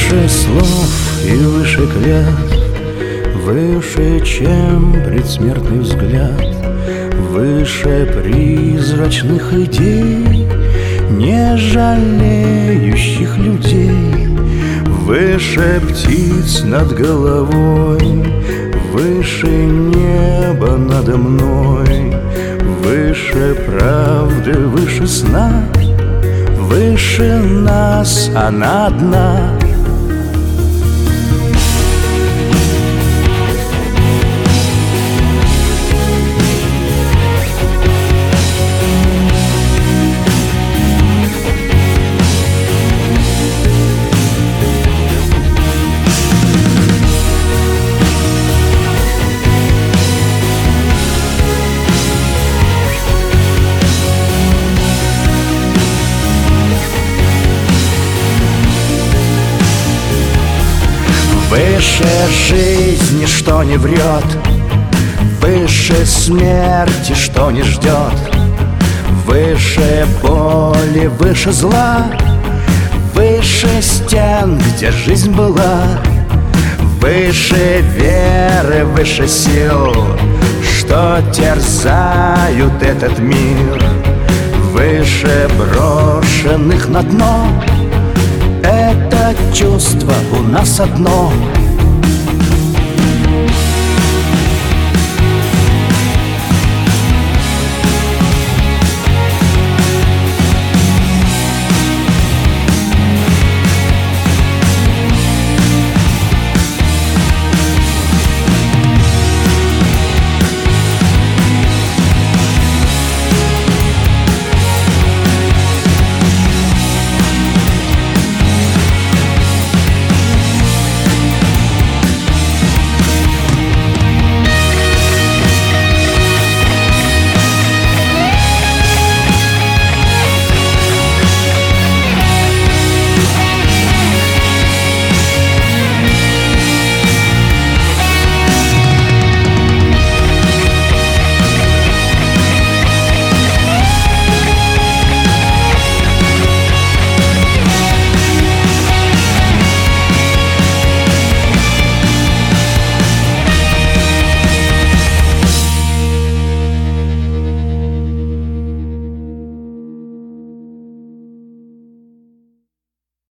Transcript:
Выше слов и выше клятв, выше, чем предсмертный взгляд, выше призрачных идей, не жалеющих людей, выше птиц над головой, выше неба надо мной, выше правды, выше сна, выше нас она одна. Выше жизни, что не врет, выше смерти, что не ждет, выше боли, выше зла, выше стен, где жизнь была, выше веры, выше сил, что терзают этот мир, выше брошенных на дно. Это чувство у нас одно.